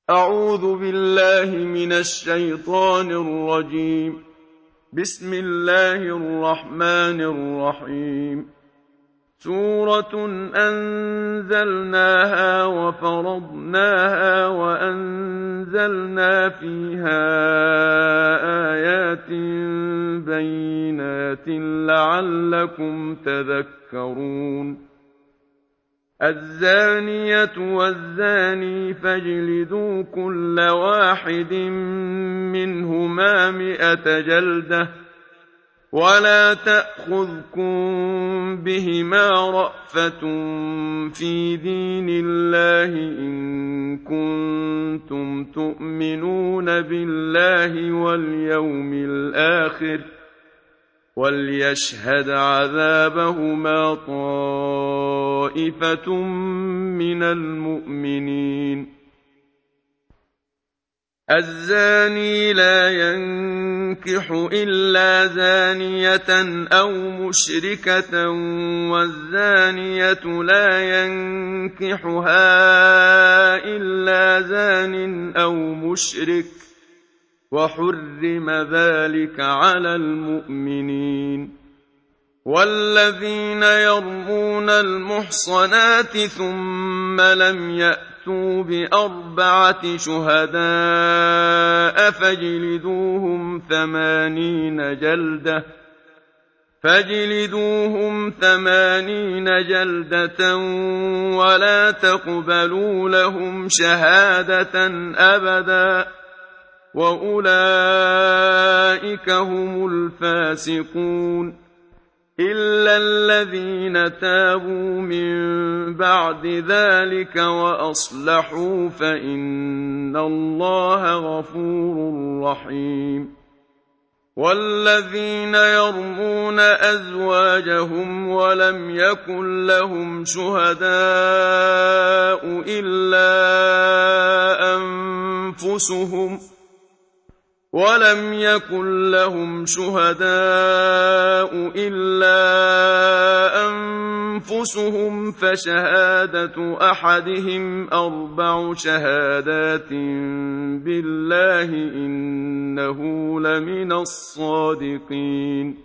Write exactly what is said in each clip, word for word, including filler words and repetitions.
أعوذ بالله من الشيطان الرجيم. بسم الله الرحمن الرحيم. سورة أنزلناها وفرضناها وأنزلنا فيها آيات بينات لعلكم تذكرون. الزانية والزاني فاجلدوا كل واحد منهما مئة جلدة ولا تأخذكم بهما رأفة في دين الله إن كنتم تؤمنون بالله واليوم الآخر وليشهد عذابهما طائفة من المؤمنين. الزاني لا ينكح إلا زانية أو مشركة والزانية لا ينكحها إلا زان أو مشرك وحرم ذلك على المؤمنين. والذين يرمون المحصنات ثم لم يأتوا بأربعة شهداء فاجلدوهم ثمانين جلدة فاجلدوهم ثمانين جلدة ولا تقبلوا لهم شهادة أبدا وأولئك هم الفاسقون. إلا الذين تابوا من بعد ذلك وأصلحوا فإن الله غفور رحيم. والذين يرمون أزواجهم ولم يكن لهم شهداء إلا أنفسهم ولم يكن لهم شهداء إلا أنفسهم فشهادة أحدهم أربع شهادات بالله إنه لمن الصادقين.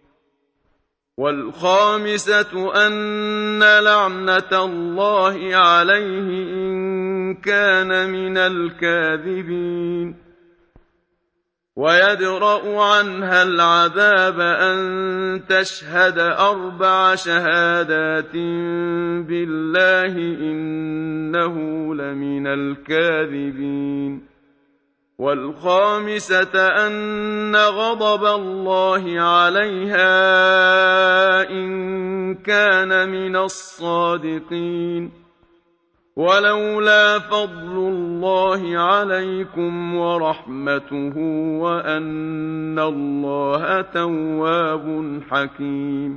والخامسة أن لعنة الله عليه إن كان من الكاذبين. ويدرأ عنها العذاب أن تشهد أربع شهادات بالله إنه لمن الكاذبين. والخامسة أن غضب الله عليها إن كان من الصادقين. ولولا فضل الله عليكم ورحمته وأن الله تواب حكيم.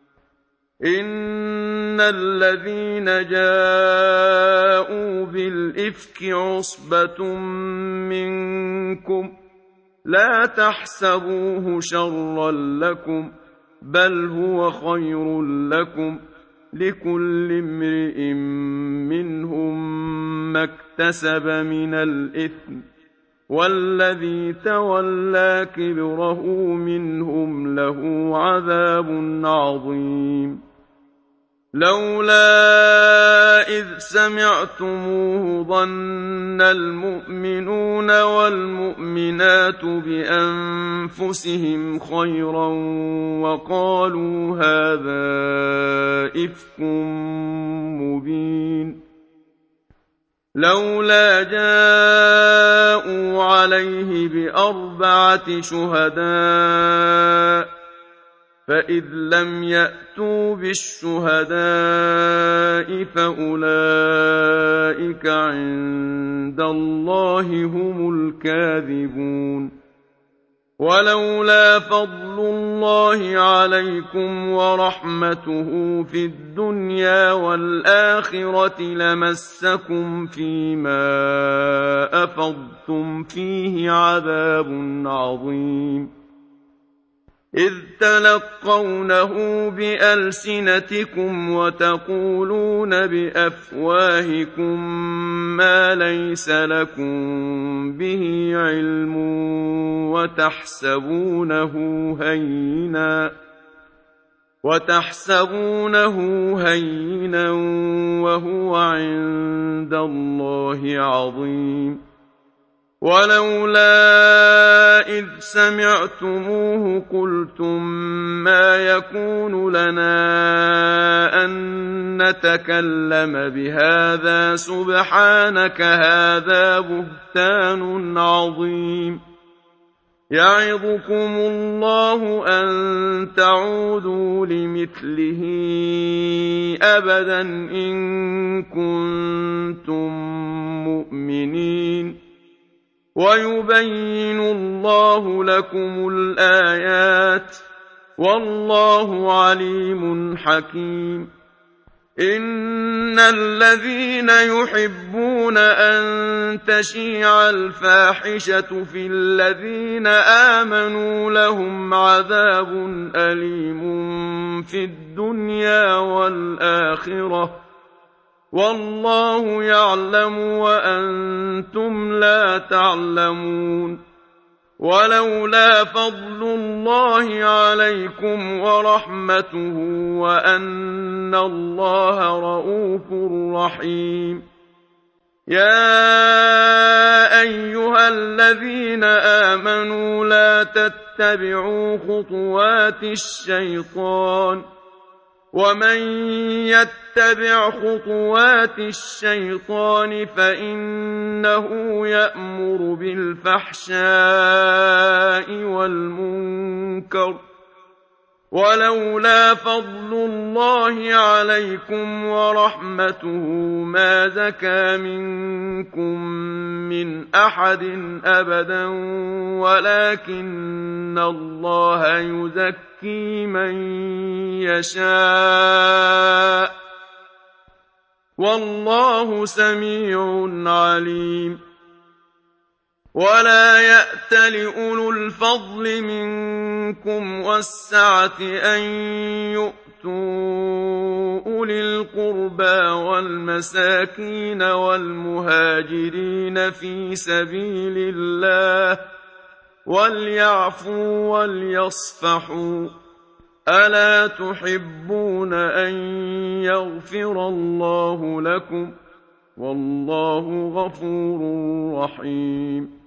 إن الذين جاءوا بالإفك عصبة منكم لا تحسبوه شرا لكم بل هو خير لكم لكل امرئ منهم ما اكتسب من الإثم والذي تولى كبره منهم له عذاب عظيم. لولا إذ سمعتموه ظن المؤمنون والمؤمنات بأنفسهم خيرا وقالوا هذا إفك مبين. لولا جاءوا عليه بأربعة شهداء فإذ لم يأتوا بالشهداء فأولئك عند الله هم الكاذبون. ولولا فضل الله عليكم ورحمته في الدنيا والآخرة لمسكم فيما أفضتم فيه عذاب عظيم. إذ تلقونه بألسنتكم وتقولون بأفواهكم ما ليس لكم به علم وتحسبونه هينا وتحسبونه هينا وهو عند الله عظيم ولولا إذ سمعتموه قلتم ما يكون لنا أن نتكلم بهذا سبحانك هذا بهتان عظيم يعظكم الله أن تعودوا لمثله أبدا إن كنتم مؤمنين ويبين الله لكم الآيات والله عليم حكيم إن الذين يحبون أن تشيع الفاحشة في الذين آمنوا لهم عذاب أليم في الدنيا والآخرة والله يعلم وأنتم لا تعلمون ولولا فضل الله عليكم ورحمته وأن الله رءوف رحيم يا أيها الذين آمنوا لا تتبعوا خطوات الشيطان ومن يتبع خطوات الشيطان فإنه يأمر بالفحشاء والمنكر ولولا فضل الله عليكم ورحمته ما زكى منكم من أحد أبدا ولكن الله يزكي من يشاء والله سميع عليم ولا يأت لأولو الفضل منكم والسعة أن يؤتوا أولي القربى والمساكين والمهاجرين في سبيل الله وليعفوا وليصفحوا ألا تحبون أن يغفر الله لكم والله غفور رحيم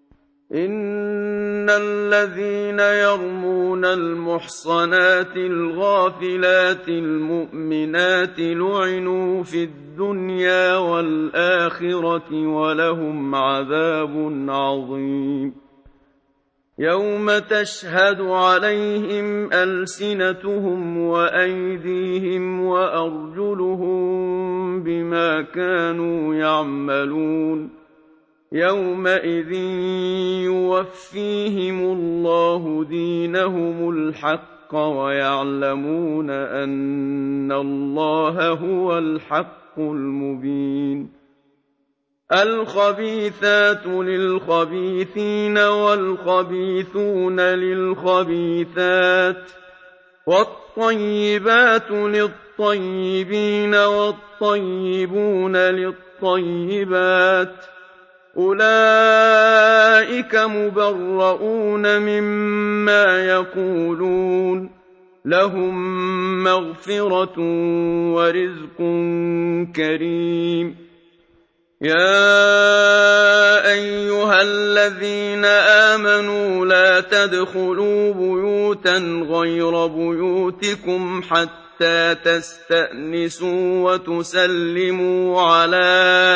إن الذين يرمون المحصنات الغافلات المؤمنات لعنوا في الدنيا والآخرة ولهم عذاب عظيم يوم تشهد عليهم ألسنتهم وأيديهم وأرجلهم بما كانوا يعملون يومئذ يوفيهم الله دينهم الحق ويعلمون أن الله هو الحق المبين الخبيثات للخبيثين والخبيثون للخبيثات والطيبات للطيبين والطيبون للطيبات أولئك مبرؤون مما يقولون لهم مغفرة ورزق كريم يا أيها الذين آمنوا لا تدخلوا بيوتا غير بيوتكم حتى تستأنسوا وتسلموا على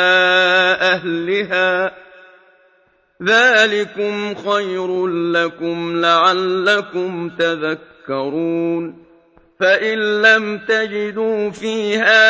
أهلها ذلكم خير لكم لعلكم تذكرون فإن لم تجدوا فيها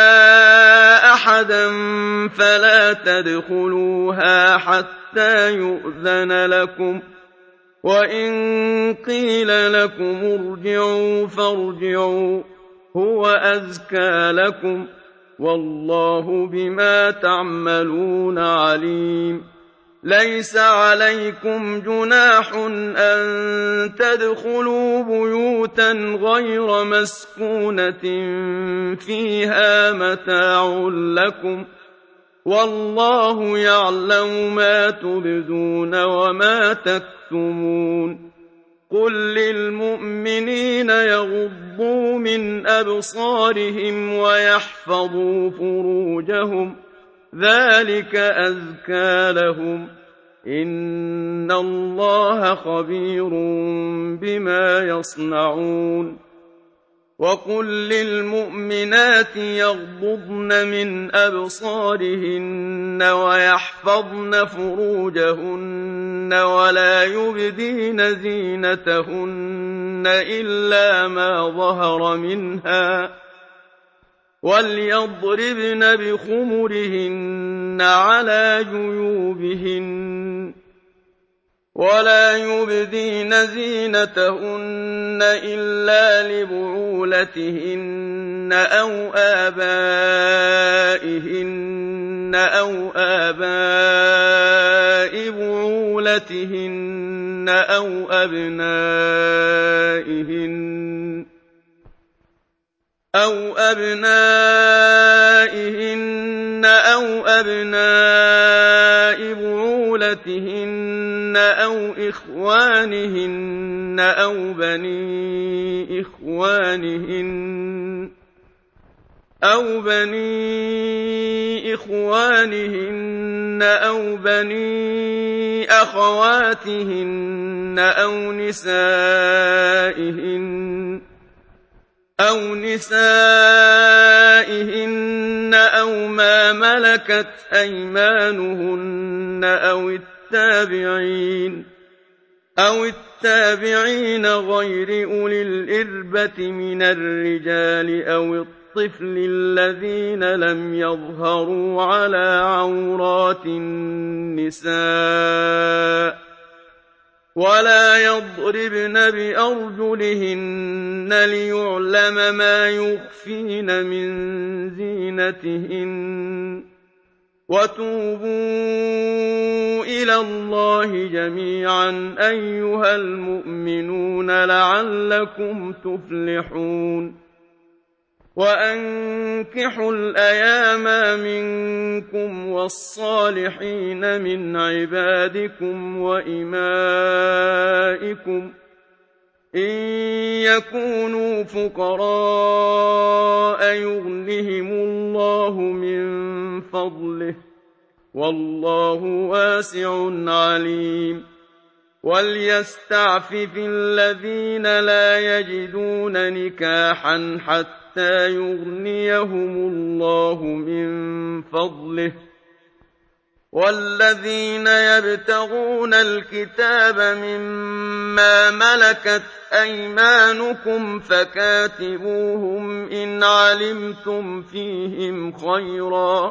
أحدا فلا تدخلوها حتى يؤذن لكم وإن قيل لكم ارجعوا فارجعوا هو أزكى لكم والله بما تعملون عليم لَيْسَ عَلَيْكُمْ جُنَاحٌ أَن تَدْخُلُوا بُيُوتًا غَيْرَ مَسْكُونَةٍ فِيهَا مَتَاعٌ لَّكُمْ ۚ وَاللَّهُ يَعْلَمُ مَا تُبْدُونَ وَمَا تَكْتُمُونَ قُل لِّلْمُؤْمِنِينَ يَغُضُّوا مِنْ أَبْصَارِهِمْ وَيَحْفَظُوا فُرُوجَهُمْ ۚ ذَٰلِكَ أَزْكَىٰ لَهُمْ ۗ إِنَّ اللَّهَ خَبِيرٌ بِمَا يَصْنَعُونَ وَقُل لِّلْمُؤْمِنَاتِ يَغْضُضْنَ مِنْ أَبْصَارِهِنَّ وَيَحْفَظْنَ فُرُوجَهُنَّ وَلَا يُبْدِينَ زِينَتَهُنَّ إِلَّا مَا ظَهَرَ مِنْهَا ۖ وَلْيَضْرِبْنَ بِخُمُرِهِنَّ عَلَىٰ جُيُوبِهِنَّ ۖ وَلَا يُبْدِينَ زِينَتَهُنَّ إِلَّا لِبُعُولَتِهِنَّ أَوْ آبَائِهِنَّ أَوْ آبَاءِ بُعُولَتِهِنَّ أَوْ أَبْنَائِهِنَّ أَوْ أَبْنَائِهِنَّ أَوْ أَبْنَاءِ بُعُولَتِهِنَّ أَوْ إِخْوَانِهِنَّ أَوْ بَنِي إِخْوَانِهِنَّ أَوْ بَنِي إِخْوَانِهِنَّ أَوْ بَنِي أَخَوَاتِهِنَّ أَوْ نِسَائِهِنَّ أَوْ نِسَائِهِنَّ أَوْ مَا مَلَكَتْ أَيْمَانُهُنَّ أَوِ التَّابِعِينَ أَوِ التَّابِعِينَ غَيْرِ أُولِي الْإِرْبَةِ مِنَ الرِّجَالِ أَوِ الطِّفْلِ الَّذِينَ لَمْ يَظْهَرُوا عَلَىٰ عَوْرَاتِ النِّسَاءِ ۖ وَلَا يَضْرِبْنَ بِأَرْجُلِهِنَّ لِيُعْلَمَ مَا يُخْفِينَ مِن زِينَتِهِنَّ ۚ وَتُوبُوا إِلَى اللَّهِ جَمِيعًا أَيُّهَا الْمُؤْمِنُونَ لَعَلَّكُمْ تُفْلِحُونَ وَأَنكِحُوا الْأَيَامَىٰ مِنكُمْ وَالصَّالِحِينَ مِنْ عِبَادِكُمْ وَإِمَائِكُمْ ۚ إِن يَكُونُوا فُقَرَاءَ يُغْنِهِمُ اللَّهُ مِن فَضْلِهِ ۗ وَاللَّهُ وَاسِعٌ عَلِيمٌ وَلْيَسْتَعْفِفِ الَّذِينَ لَا يَجِدُونَ نِكَاحًا حَتَّىٰ يُغْنِيَهُمُ اللَّهُ مِن فَضْلِهِ ۗ وَالَّذِينَ يَبْتَغُونَ الْكِتَابَ مِمَّا مَلَكَتْ أَيْمَانُكُمْ فَكَاتِبُوهُمْ إِنْ عَلِمْتُمْ فِيهِمْ خَيْرًا ۖ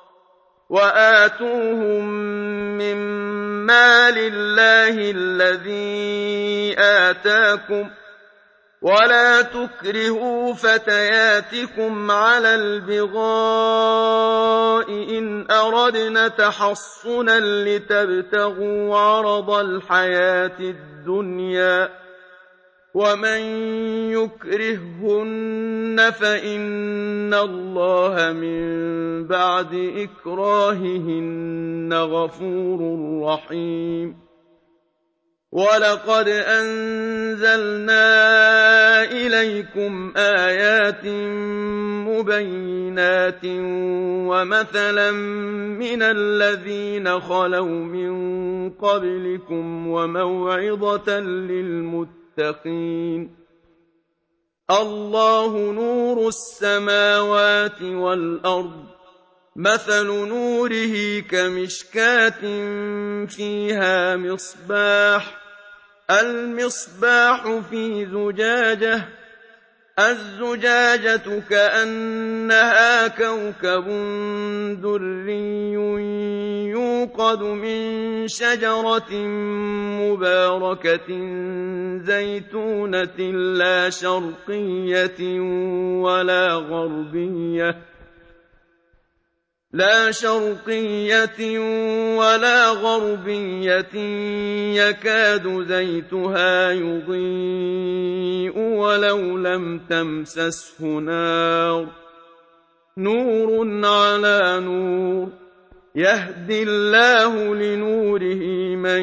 وَآتُوهُم مِّن مَّالِ اللَّهِ الَّذِي آتَاكُمْ ۚ وَلَا تُكْرِهُوا فَتَيَاتِكُمْ عَلَى الْبِغَاءِ إِنْ أَرَدْنَ تَحَصُّنًا لِّتَبْتَغُوا عَرَضَ الْحَيَاةِ الدُّنْيَا ۚ وَمَن يُكْرِههُّنَّ فَإِنَّ اللَّهَ مِن بَعْدِ إِكْرَاهِهِنَّ غَفُورٌ رَّحِيمٌ وَلَقَدْ أَنزَلْنَا إِلَيْكُمْ آيَاتٍ مُّبَيِّنَاتٍ وَمَثَلًا مِّنَ الَّذِينَ خَلَوْا مِن قَبْلِكُمْ وَمَوْعِظَةً لِّلْمُتَّقِينَ اللَّهُ نُورُ السَّمَاوَاتِ وَالْأَرْضِ ۚ مَثَلُ نُورِهِ كَمِشْكَاةٍ فِيهَا مِصْبَاحٌ ۖ الْمِصْبَاحُ فِي زُجَاجَةٍ ۖ الزُّجَاجَةُ كَأَنَّهَا كَوْكَبٌ دُرِّيٌّ يُوقَدُ مِن شَجَرَةٍ مُّبَارَكَةٍ زَيْتُونَةٍ لَّا شَرْقِيَّةٍ وَلَا غَرْبِيَّةٍ لا شرقية ولا غربية يكاد زيتها يضيء ولو لم تمسسه نار نور على نور يهدي الله لنوره من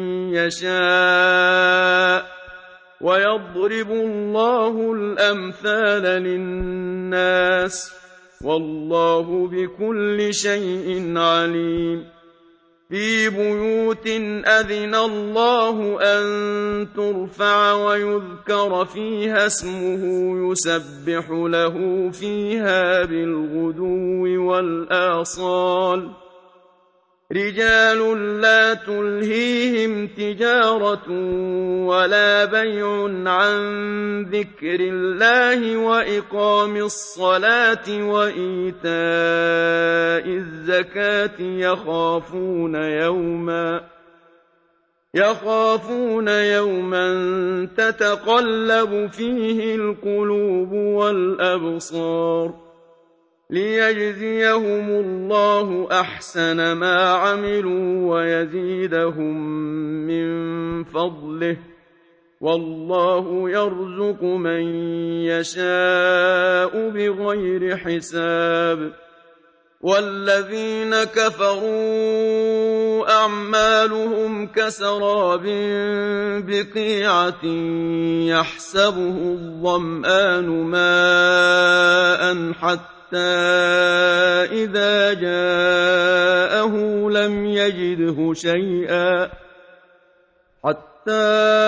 يشاء ويضرب الله الأمثال للناس والله بكل شيء عليم في بيوت أذن الله أن ترفع ويذكر فيها اسمه يسبح له فيها بالغدو والآصال رجال لا تلهيهم تجارة ولا بيع عن ذكر الله وإقام الصلاة وإيتاء الزكاة يخافون يوما يخافون يوما تتقلب فيه القلوب والأبصار ليجزيهم الله أحسن ما عملوا ويزيدهم من فضله والله يرزق من يشاء بغير حساب والذين كفروا أعمالهم كسراب بقيعة يحسبه الظمآن ماء حتى إذا جاءه لم يجده شيئا حتى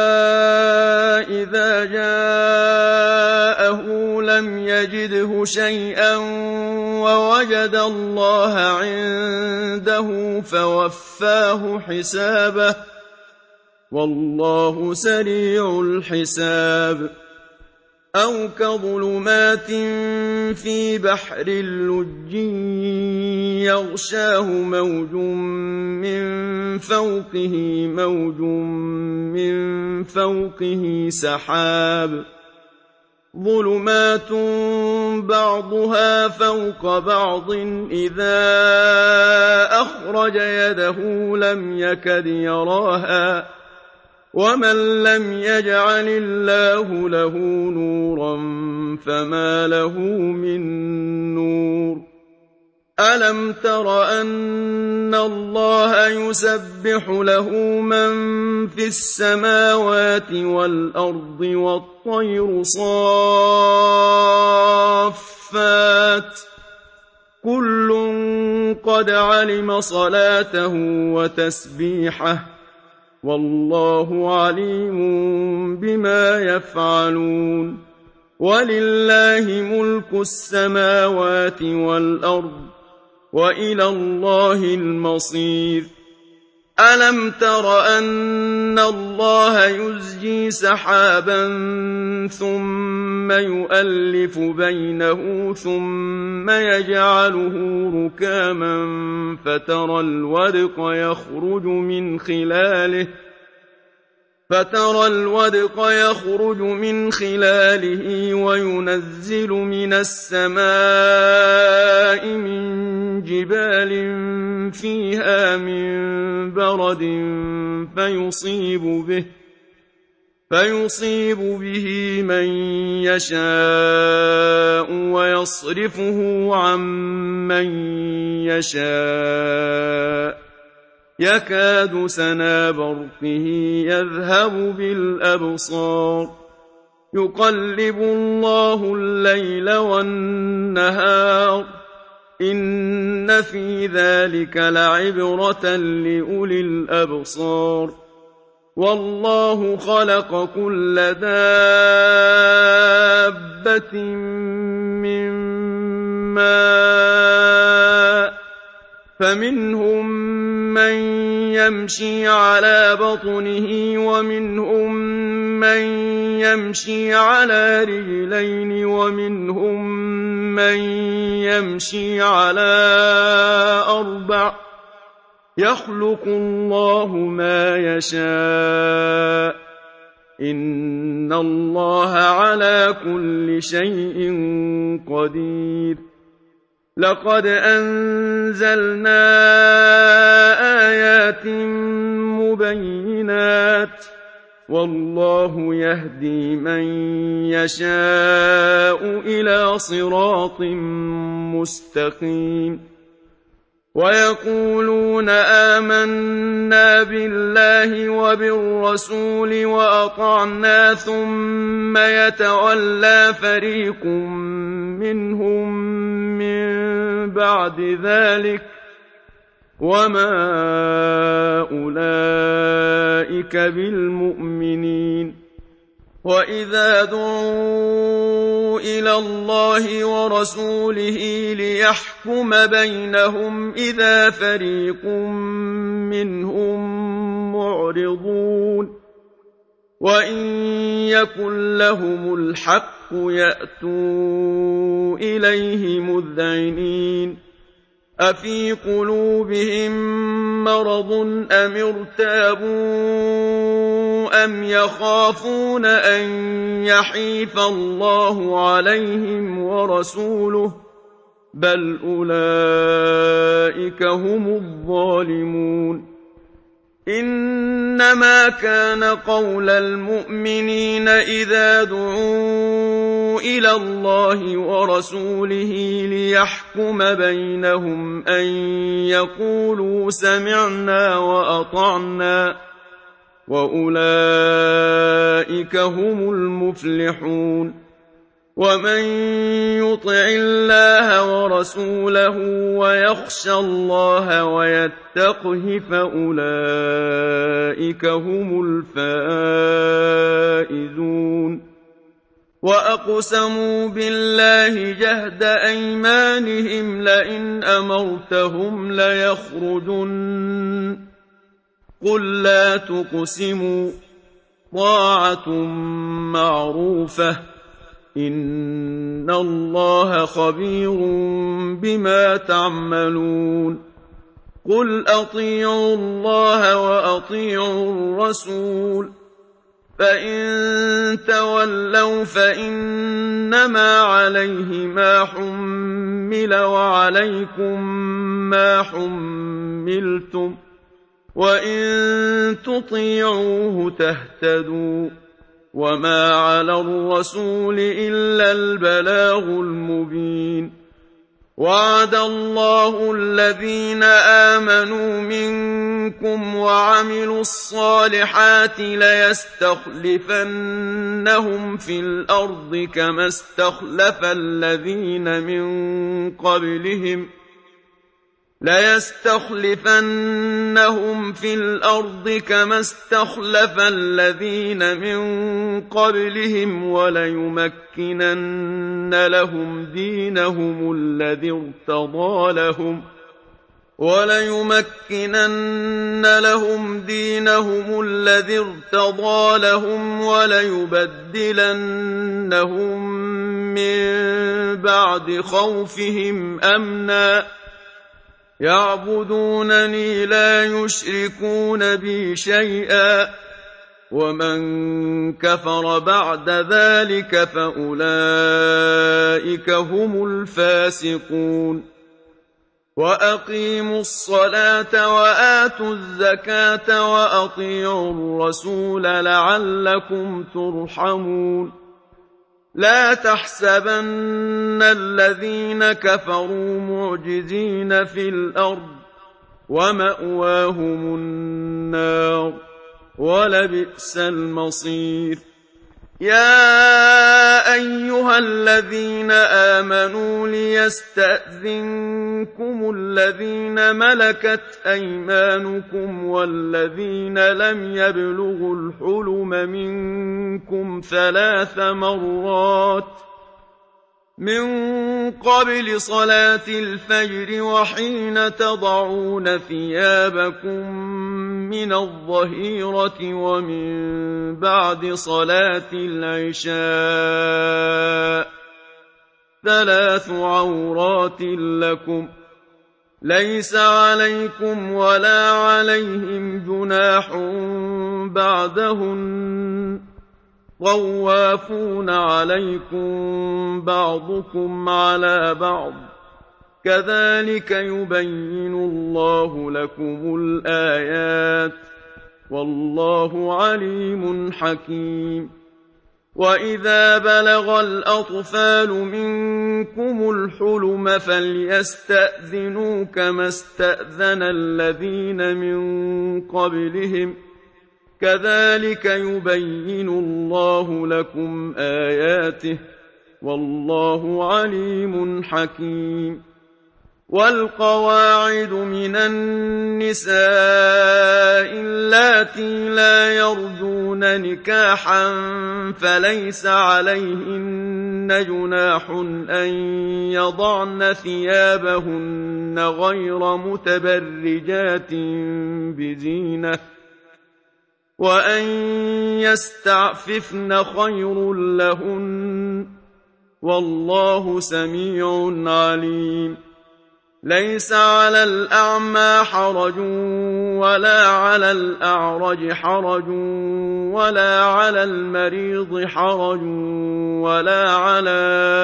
إذا جاءه لم يجده شيئا ووجد الله عنده فوفاه حسابه والله سريع الحساب أو كظلمات في بحر اللج يغشاه موج من فوقه موج من فوقه سحاب ظلمات بعضها فوق بعض إذا أخرج يده لم يكد يراها ومن لم يجعل الله له نورا فما له من نور ألم تر أن الله يسبح له من في السماوات والأرض والطير صافات كل قد علم صلاته وتسبيحه والله عليم بما يفعلون ولله ملك السماوات والأرض وإلى الله المصير ألم تر أن الله يزجي سحابا ثم يؤلف بينه ثم يجعله ركاما فترى الودق يخرج من خلاله فترى الودق يخرج من خلاله وينزل من السماء من جبال فيها من برد فيصيب به فيصيب به من يشاء ويصرفه عن من يشاء يكاد سنا برقه يذهب بالأبصار يقلب الله الليل والنهار إن في ذلك لعبرة لأولي الأبصار والله خلق كل دابة من ماء فمنهم من يمشي على بطنه ومنهم من يمشي على رجلين ومنهم من يمشي على أربع يخلق الله ما يشاء إن الله على كل شيء قدير لقد أنزلنا آيات مبينات والله يهدي من يشاء إلى صراط مستقيم ويقولون آمنا بالله وبالرسول وأطعنا ثم يتولى فريق منهم من بعد ذلك وما أولئك بالمؤمنين وإذا دعوا إلى الله ورسوله ليحكم بينهم إذا فريق منهم معرضون وإن يكن لهم الحق يأتوا إليه مذعنين أفي قلوبهم مرض أم ارتابوا أم يخافون أن يحيف الله عليهم ورسوله بل أولئك هم الظالمون إنما كان قول المؤمنين إذا دعوا إلى الله ورسوله ليحكم بينهم أن يقولوا سمعنا وأطعنا وأولئك هم المفلحون ومن يطع الله ورسوله ويخشى الله ويتقه فأولئك هم الفائزون وأقسموا بالله جهد أيمانهم لئن أمرتهم ليخرجن قل لا تقسموا طاعة معروفة إن الله خبير بما تعملون قل أطيعوا الله وأطيعوا الرسول فإن تولوا فإنما عليه ما حمل وعليكم ما حملتم وإن تطيعوه تهتدوا وما على الرسول إلا البلاغ المبين وعد الله الذين آمنوا منكم وعملوا الصالحات ليستخلفنهم في الأرض كما استخلف الذين من قبلهم ليستخلفنهم في الأرض كما استخلف الذين من قبلهم وليمكنن لهم دينهم الذي ارتضى لهم وليمكنن لهم دينهم الذي ارتضى لهم وليبدلنهم من بعد خوفهم أمنا يعبدونني لا يشركون بي شيئا ومن كفر بعد ذلك فأولئك هم الفاسقون وأقيموا الصلاة وآتوا الزكاة وأطيعوا الرسول لعلكم ترحمون لا تحسبن الذين كفروا معجزين في الأرض ومأواهم النار ولبئس المصير يا أيها الذين آمنوا ليستأذنكم الذين ملكت أيمانكم والذين لم يبلغوا الحلم منكم ثلاث مرات من قبل صلاة الفجر وحين تضعون ثيابكم من الظهيرة ومن بعد صلاة العشاء ثلاث عورات لكم ليس عليكم ولا عليهم جناح بعدهن طوافون عليكم بعضكم على بعض كذلك يبين الله لكم الآيات والله عليم حكيم وإذا بلغ الأطفال منكم الحلم فليستأذنوا كما استأذن الذين من قبلهم كذلك يبين الله لكم آياته والله عليم حكيم والقواعد من النساء اللاتي لا يرجون نكاحا فليس عليهن جناح أن يضعن ثيابهن غير متبرجات بزينة وأن يستعففن خير لهن والله سميع عليم ليس على الأعمى حرج ولا على الأعرج حرج ولا على المريض حرج ولا على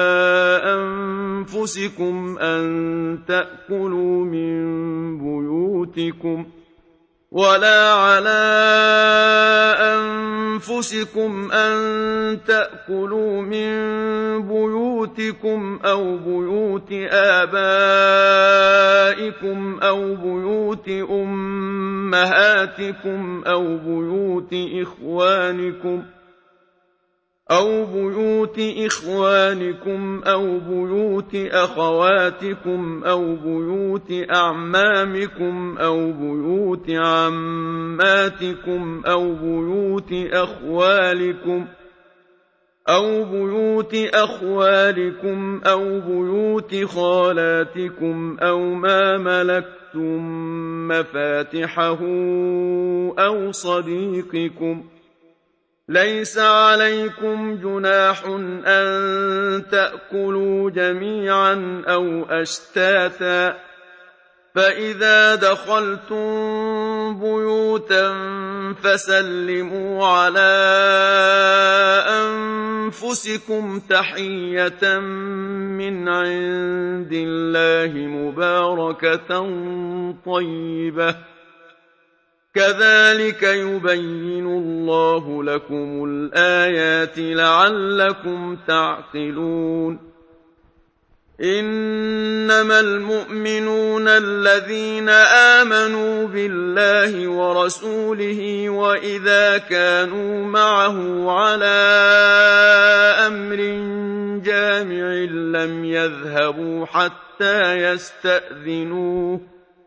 أنفسكم أن تأكلوا من بيوتكم ولا على أنفسكم أن تأكلوا من بيوتكم أو بيوت آبائكم أو بيوت أمهاتكم أو بيوت إخوانكم أو بيوت إخوانكم أو بيوت أخواتكم أو بيوت أعمامكم أو بيوت عماتكم أو بيوت أخوالكم أو بيوت أخوالكم أو بيوت خالاتكم أو ما ملكتم مفاتحه أو صديقكم ليس عليكم جناح أن تأكلوا جميعا أو أشتاتا فإذا دخلتم بيوتا فسلموا على أنفسكم تحية من عند الله مباركة طيبة كذلك يبين الله لكم الآيات لعلكم تعقلون إنما المؤمنون الذين آمنوا بالله ورسوله وإذا كانوا معه على أمر جامع لم يذهبوا حتى يستأذنوه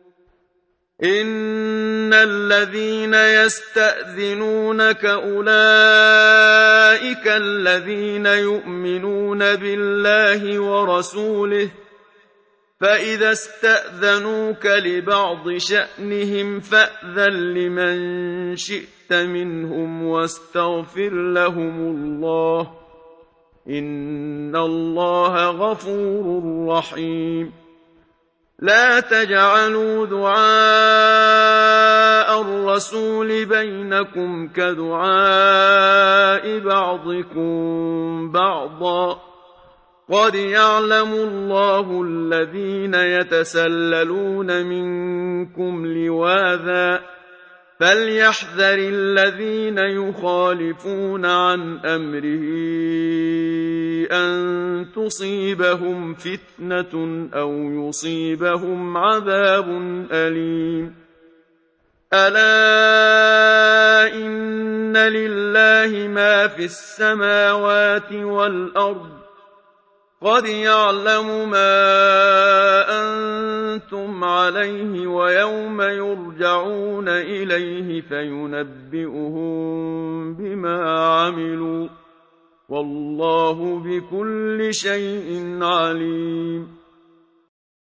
إن الذين يستأذنونك أولئك الذين يؤمنون بالله ورسوله فإذا استأذنوك لبعض شأنهم فأذن لمن شئت منهم واستغفر لهم الله إن الله غفور رحيم لا تجعلوا دعاء الرسول بينكم كدعاء بعضكم بعضا قد يعلم الله الذين يتسللون منكم لواذا فليحذر الذين يخالفون عن أمره أن تصيبهم فتنة أو يصيبهم عذاب أليم ألا إن لله ما في السماوات والأرض قد يعلم ما أنتم عليه ويوم يرجعون إليه فينبئهم بما عملوا والله بكل شيء عليم